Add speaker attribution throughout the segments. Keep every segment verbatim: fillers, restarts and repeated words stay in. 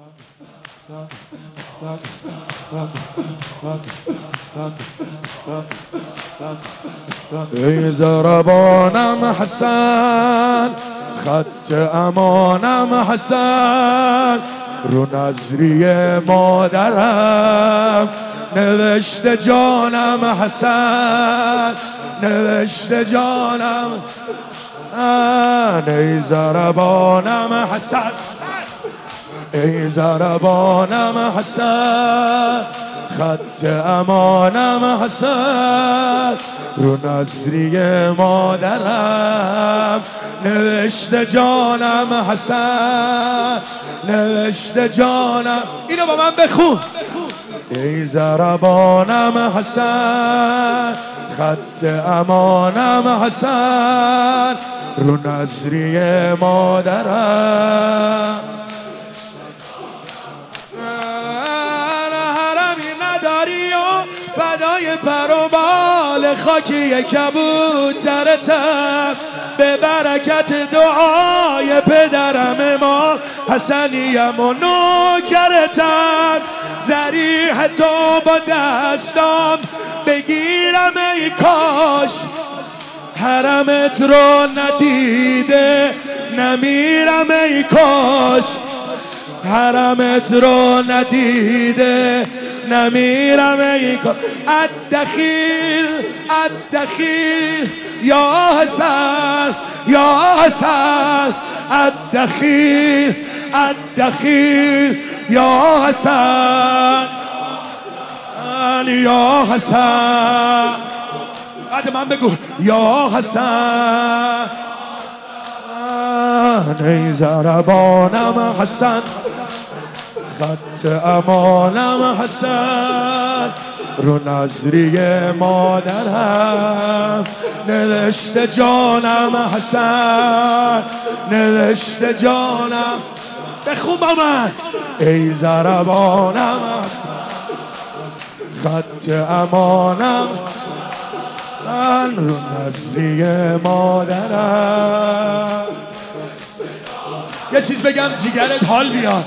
Speaker 1: ای ضربانم حسن، خط امانم حسن، رو نظری مادرم نوشته جانم حسن، نوشته جانم. ای ضربانم حسن، ای ضربانم حسن، خط امانم حسن، رو نظری مادرم نوشته جانم حسن، نوشته جانم. اینو با من بخون. ای ضربانم حسن، خط امانم حسن، رو نظری مادرم. حرمی نداری و فدای پر و بال خاکی کبوترتم، به برکت دعای پدرم امام حسنیم و نوکرتم. ضریح تو با دستام بگیرم ای کاش، حرمت رو ندیده نمیرم ای کاش، حرمت رو ندیده نمیرم ای کاش. الدخیل الدخیل یا حسن یا حسن، الدخیل الدخیل یا حسن یا حسن. بعد من بگو یا حسن. ای ضربانم حسن، خط امانم حسن، رو نظری مادرم نوشته جانم حسن، نوشته جانم. بخون با من. ای ضربانم حسن، خط امانم، من رو نظری مادرم. یه چیز بگم جیگرت حال بیاد.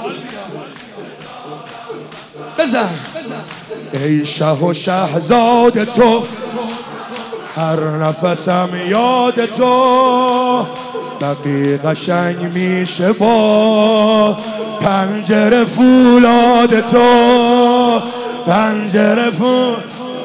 Speaker 1: بزن. ای شه و شهزاد تو، هر نفسم یاد تو، بقی قشنگ میشه با پنجره فولاد تو، پنجره فول.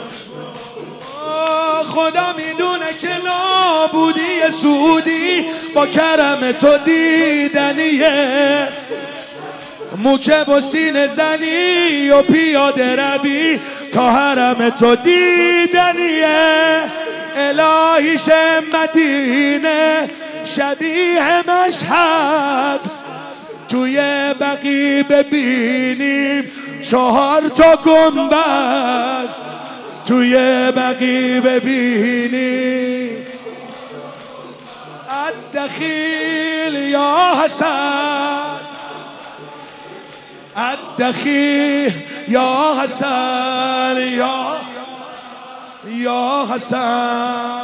Speaker 1: خدا میدونه که نابودی سعودی با کرم تو دیدنیه، موکب و سینه زنی و پیاده روی تا حرم تو دیدنیه. الهیش مدینه شبیه مشهد، توی بقی ببینیم چهار تا گنبد، توی بقی ببینیم. الدخیل یا حسن، الدخیل یا حسن یا یا حسن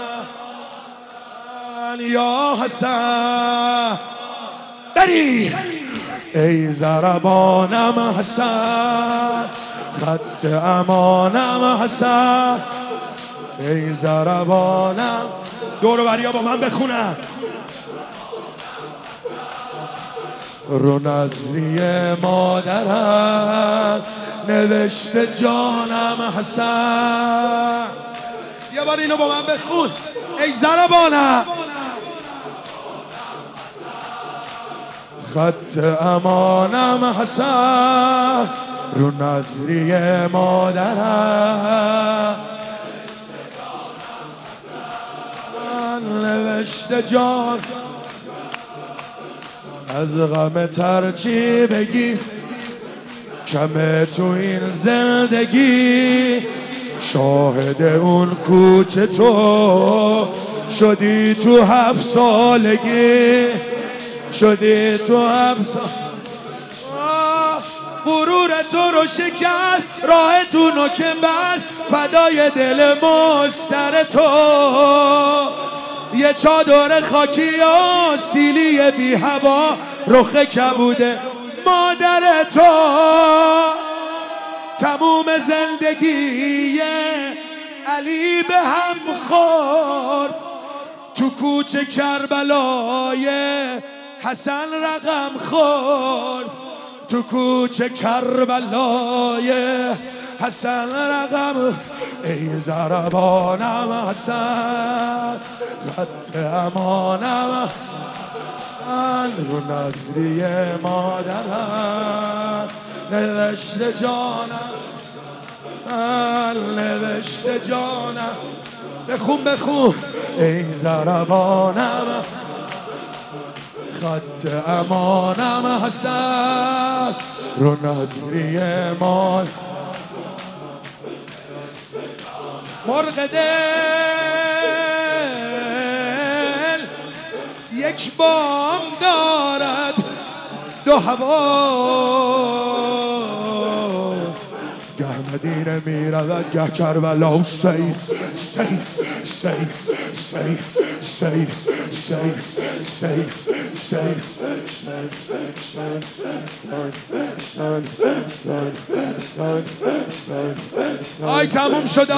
Speaker 1: یا حسن. بری. ای ضربانم حسن، خط امانم حسن، ای ضربانم. دور بریا با من بخونم. رو نظری مادرم نوشته جانم حسن. یه بار اینو با من بخون. ای ضربانم، خط امانم حسن، رو نظری مادرم نوشته جان. از غم ترچی بگی کمه تو این زندگی، شاهد اون کوچه تو شدی تو هفت سالگی، شدی تو هفت سالگی. غرور تو رو شکست، راهتون رو که بست، فدای دل مستر تو. یه چادر خاکی و سیلی بی هوا، رخ کبوده مادر تو تموم زندگی علی به هم خورد، تو کوچه کربلای حسن رقم خورد، تو کوچه کربلای حسن رقم. ای ضربانم حسن خط امانم رو نظری مادرم، نوشته جانم نوشته جانم. بخون بخون. ای ضربانم خط امانم حسن رو نظری مادرم. مرغ دل یک بام دارد دو هوا، گه مدینه می رود گه کربلا و سید سید سید سید سید سید سید سید. آی تموم شده.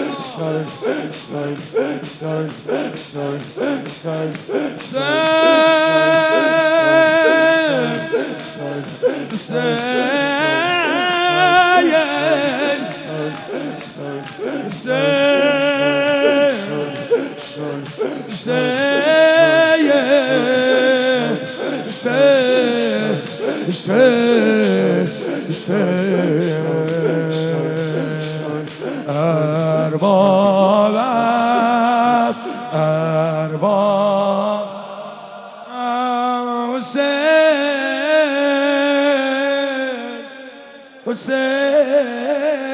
Speaker 1: اربابم ارباب حسین حسین